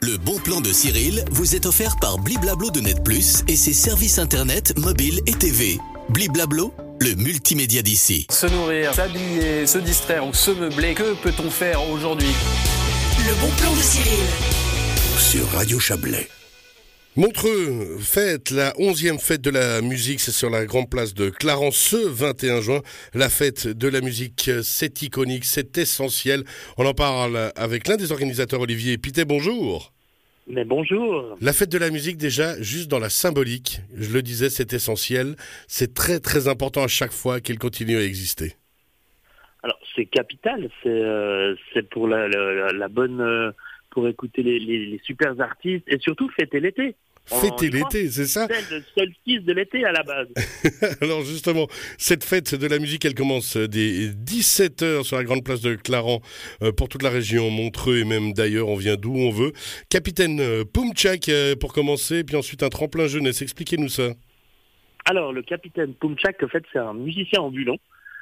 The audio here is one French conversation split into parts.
Le bon plan de Cyril vous est offert par Bliblablo de Net Plus et ses services internet, mobile et TV. Bliblablo, le multimédia d'ici. Se nourrir, s'habiller, se distraire ou se meubler, que peut-on faire aujourd'hui ? Le bon plan de Cyril. Sur Radio Chablais. Montreux fête la 11e fête de la musique, c'est sur la grande place de Clarence ce 21 juin. La fête de la musique, c'est iconique, c'est essentiel. On en parle avec l'un des organisateurs, Olivier Pittet, bonjour. Mais bonjour. La fête de la musique, déjà, juste dans la symbolique, je le disais, c'est essentiel. C'est très très important à chaque fois qu'elle continue à exister. Alors c'est capital, c'est pour la bonne... pour écouter les super artistes et surtout fêter l'été. Fêter l'été, c'est ça ? C'est le solstice de l'été à la base. Alors justement, cette fête de la musique, elle commence dès 17h sur la grande place de Clarence pour toute la région, Montreux et même d'ailleurs, on vient d'où on veut. Capitaine Poumtchak pour commencer, puis ensuite un tremplin jeunesse. Expliquez-nous ça. Alors le capitaine Poumtchak, en fait, c'est un musicien ambulant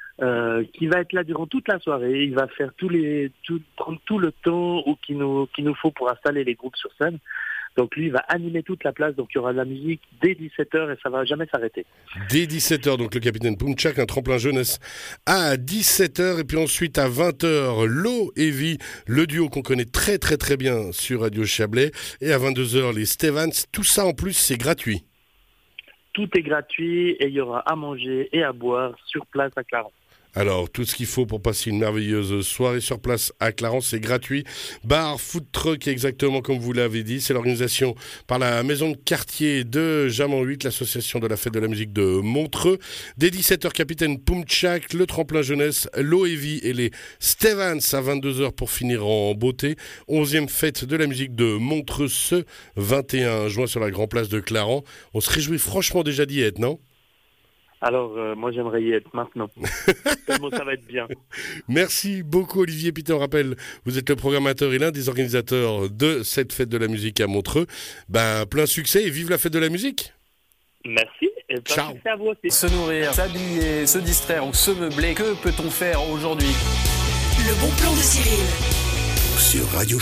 qui va être là durant toute la soirée. Il va faire prendre tout le temps qu'il nous faut pour installer les groupes sur scène. Donc lui, il va animer toute la place. Donc il y aura de la musique dès 17h et ça va jamais s'arrêter. Dès 17h, donc le capitaine Poumtchak, un tremplin jeunesse à 17h. Et puis ensuite à 20h, Lo et Vie, le duo qu'on connaît très très très bien sur Radio Chablais. Et à 22h, les Stevans. Tout ça en plus, c'est gratuit. Tout est gratuit et il y aura à manger et à boire sur place à Clarence. Alors, tout ce qu'il faut pour passer une merveilleuse soirée sur place à Clarence, c'est gratuit. Bar, food truck, exactement comme vous l'avez dit. C'est l'organisation par la maison de quartier de Jamant 8, l'association de la fête de la musique de Montreux. Dès 17h, capitaine Poumtchak, le tremplin jeunesse, l'Oevi et les Stevans à 22h pour finir en beauté. 11e fête de la musique de Montreux ce 21 juin sur la grande place de Clarence. On se réjouit franchement déjà d'y être, non ? Alors, moi, j'aimerais y être maintenant. Tellement ça va être bien. Merci beaucoup, Olivier Pittet. On rappelle, vous êtes le programmateur et l'un des organisateurs de cette fête de la musique à Montreux. Plein succès et vive la fête de la musique. Merci. Et plein succès à vous aussi. Se nourrir, s'habiller, se distraire ou se meubler, que peut-on faire aujourd'hui ? Le bon plan de Cyril. Sur Radio